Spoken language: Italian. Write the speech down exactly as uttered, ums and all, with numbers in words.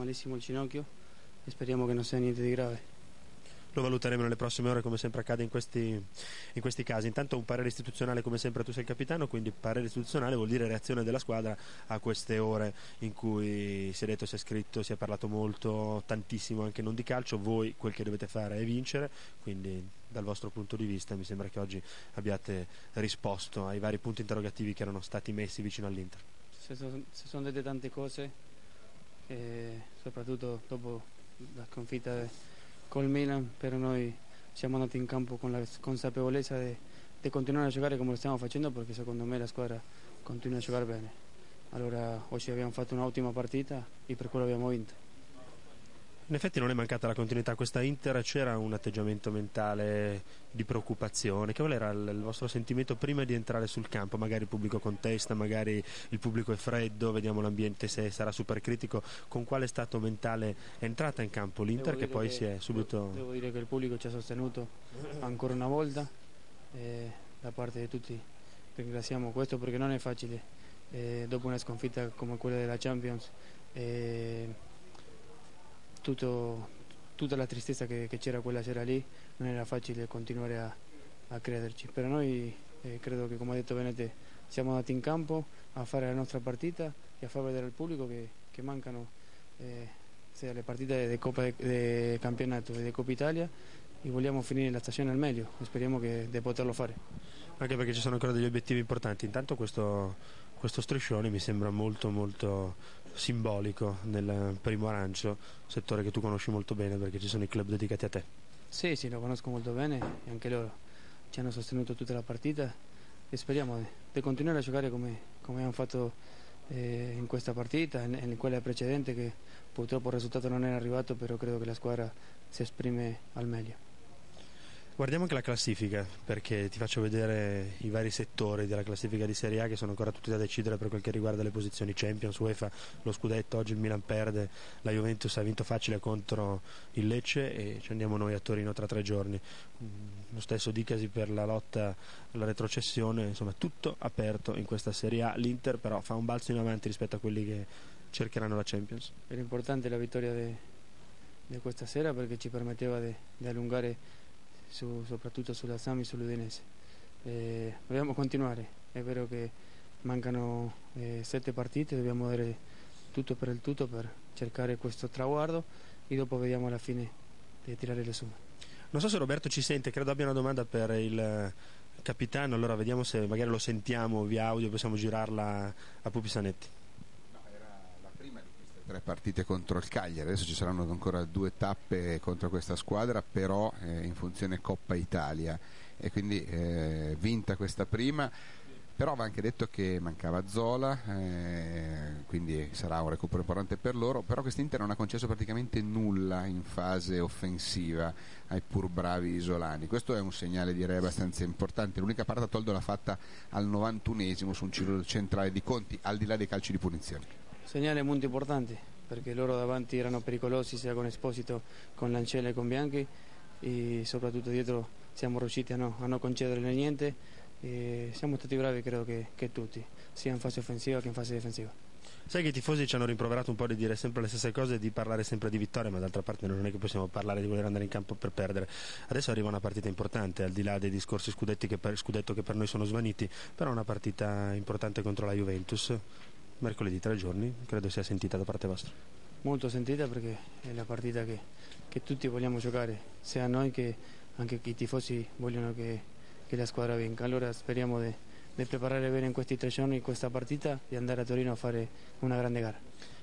malissimo il ginocchio e speriamo che non sia niente di grave. Lo valuteremo nelle prossime ore, come sempre accade in questi, in questi casi. Intanto un parere istituzionale, come sempre tu sei il capitano, quindi parere istituzionale vuol dire reazione della squadra a queste ore in cui si è detto, si è scritto, si è parlato molto, tantissimo anche non di calcio. Voi quel che dovete fare è vincere, quindi dal vostro punto di vista mi sembra che oggi abbiate risposto ai vari punti interrogativi che erano stati messi vicino all'Inter. Si sono, si sono dette tante cose, e soprattutto dopo la sconfitta col Milan, però noi siamo andati in campo con la consapevolezza di, di continuare a giocare come lo stiamo facendo, perché secondo me la squadra continua a giocare bene. Allora oggi abbiamo fatto un'ottima partita e per quello abbiamo vinto. In effetti non è mancata la continuità a questa Inter, c'era un atteggiamento mentale di preoccupazione. Qual era il vostro sentimento prima di entrare sul campo? Magari il pubblico contesta, magari il pubblico è freddo, vediamo l'ambiente se sarà super critico. Con quale stato mentale è entrata in campo l'Inter, che poi che, si è subito... Devo dire che il pubblico ci ha sostenuto ancora una volta, eh, da parte di tutti ringraziamo questo, perché non è facile, eh, dopo una sconfitta come quella della Champions, eh, Tutto, tutta la tristezza che, che c'era quella sera lì, non era facile continuare a, a crederci, però noi eh, credo che, come ha detto Benete, siamo andati in campo a fare la nostra partita e a far vedere al pubblico che, che mancano eh, le partite di Coppa de Campionato e di Coppa Italia, e vogliamo finire la stagione al meglio e speriamo che, di poterlo fare. Anche perché ci sono ancora degli obiettivi importanti. Intanto questo, questo striscione mi sembra molto molto simbolico nel primo arancio, settore che tu conosci molto bene perché ci sono i club dedicati a te. Sì, sì, lo conosco molto bene e anche loro ci hanno sostenuto tutta la partita e speriamo di, di continuare a giocare come, come abbiamo fatto eh, in questa partita e in quella precedente, che purtroppo il risultato non era arrivato, però credo che la squadra si esprime al meglio. Guardiamo anche la classifica, perché ti faccio vedere i vari settori della classifica di Serie A che sono ancora tutti da decidere per quel che riguarda le posizioni Champions, UEFA, lo scudetto. Oggi il Milan perde, la Juventus ha vinto facile contro il Lecce e ci andiamo noi a Torino tra tre giorni. Lo stesso dicasi per la lotta alla retrocessione, insomma tutto aperto in questa Serie A. L'Inter però fa un balzo in avanti rispetto a quelli che cercheranno la Champions. Era importante la vittoria di questa sera, perché ci permetteva di allungare Su, soprattutto sulla Sami e sull'Udinese. Eh, dobbiamo continuare, è vero che mancano eh, sette partite, dobbiamo dare tutto per il tutto per cercare questo traguardo e dopo vediamo alla fine di tirare le somme. Non so se Roberto ci sente, credo abbia una domanda per il capitano, allora vediamo se magari lo sentiamo via audio, possiamo girarla a Pupi Sanetti. Tre partite contro il Cagliari, adesso ci saranno ancora due tappe contro questa squadra, però eh, in funzione Coppa Italia, e quindi eh, vinta questa prima, però va anche detto che mancava Zola, eh, quindi sarà un recupero importante per loro, però quest'Inter non ha concesso praticamente nulla in fase offensiva ai pur bravi isolani. Questo è un segnale, direi, abbastanza importante. L'unica parata tolto l'ha fatta al novantunesimo su un giro centrale di Conti, al di là dei calci di punizione. Segnale molto importante, perché loro davanti erano pericolosi, sia con Esposito, con Lancella e con Bianchi, e soprattutto dietro siamo riusciti a, no, a non concedere niente, e siamo stati bravi, credo che, che tutti, sia in fase offensiva che in fase difensiva. Sai che i tifosi ci hanno rimproverato un po' di dire sempre le stesse cose e di parlare sempre di vittoria, ma d'altra parte non è che possiamo parlare di voler andare in campo per perdere. Adesso arriva una partita importante, al di là dei discorsi scudetti che per, scudetto che per noi sono svaniti, però una partita importante contro la Juventus. Mercoledì, tre giorni, credo sia sentita da parte vostra. Molto sentita, perché è la partita che, che tutti vogliamo giocare, sia noi che anche i tifosi vogliono che, che la squadra vinca. Allora speriamo di, di preparare bene in questi tre giorni questa partita e andare a Torino a fare una grande gara.